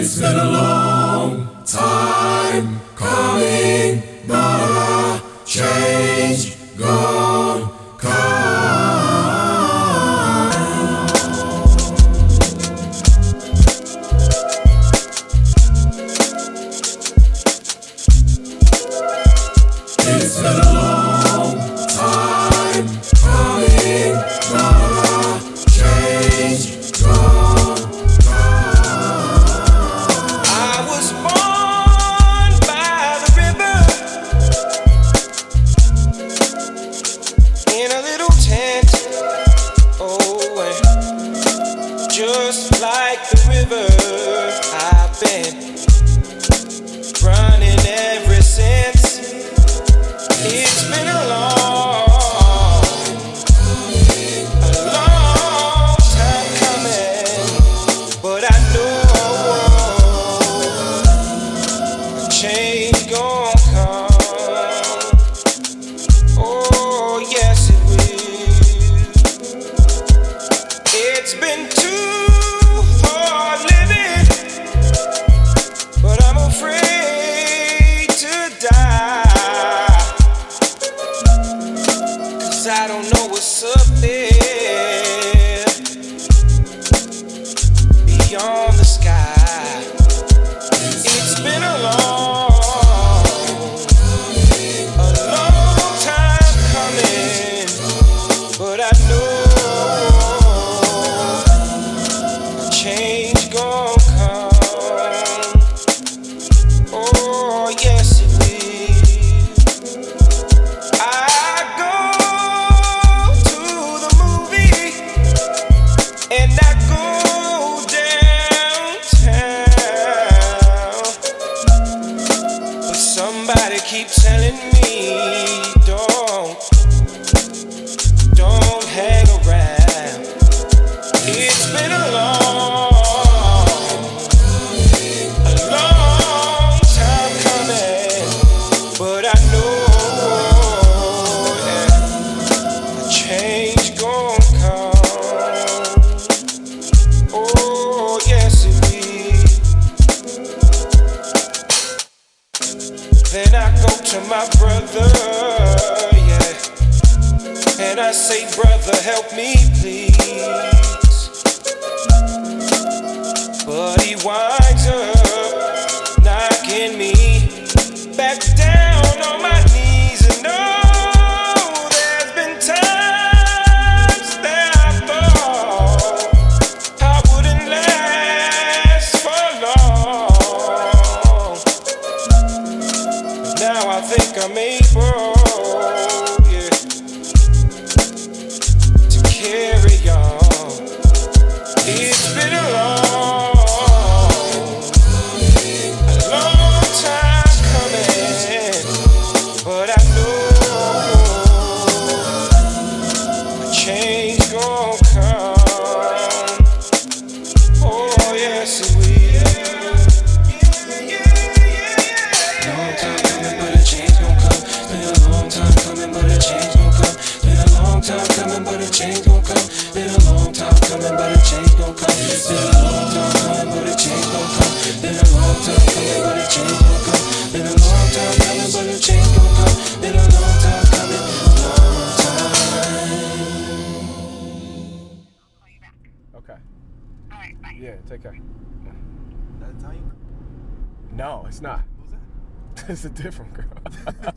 It's been a long time coming, but a change gonna come. It's been a long time coming, but a change gonna come. I was born by the river in a little tent. Oh, and just like the river, I've been running ever since. It's been a long time coming, but I know a change gon' come. Oh, yes it will. It's been too hard living, but I'm afraid to die. I don't know what's up there beyond the sky. It's been a long time coming, but I know a change gon' come. Oh, yes it will. And I go downtown, but somebody keeps telling me don't hang around. It's been a long time coming, but I know a change gon' come. Oh, yes it will. Then I go to my brother, yeah, and I say, brother, help me please. But he winds up knocking me back down on my knees. And oh, there's been times that I thought I wouldn't last for long. Now I think I'm able, yeah, to carry on. It's been a long time coming, but I know a change gon' come. Oh, yes it will. Long time coming, but a change gon' come. Been a long time coming, but a change gon' come. Been a long time coming, but a change gon' come. Been a long time coming, but a change gon' come. Been a long time coming, but a change gon' come. Been a long time coming, but a change gon' come. Been a long time coming, but a change gon' come. Been a long time coming, long time. Okay. All right, bye. Yeah, take care. That Italian? No, it's not. Who's that? It's a different girl.